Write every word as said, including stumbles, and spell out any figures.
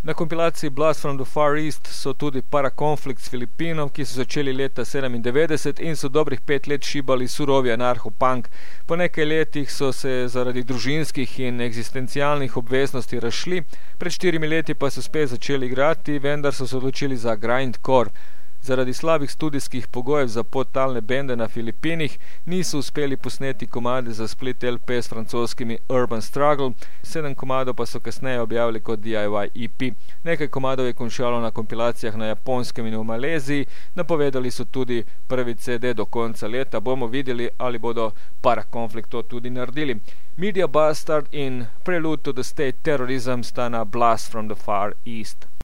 Na kompilaciji Blast from the Far East so tudi Parakonflikt s Filipinov, ki so začeli leta sedemindevetdeset in so dobrih pet let šibali surovi anarcho-punk. Po nekaj letih so se zaradi družinskih in eksistencialnih obveznosti razšli, pred štirimi leti pa so spet začeli igrati, vendar so se odločili za grindcore. Zaradi slabih studijskih pogojev za podtalne bende na Filipinih niso uspeli posneti komade za split L P s francoskimi Urban Struggle, sedem komadov pa so kasneje objavili kot D I Y E P. Nekaj komadov je končalo na kompilacijah na Japonskem in v Maleziji, napovedali so tudi prvi C D do konca leta, bomo videli, ali bodo Parakonflikt to tudi naredili. Media Bastard in Prelude to the State Terrorism sta na Blast from the Far East.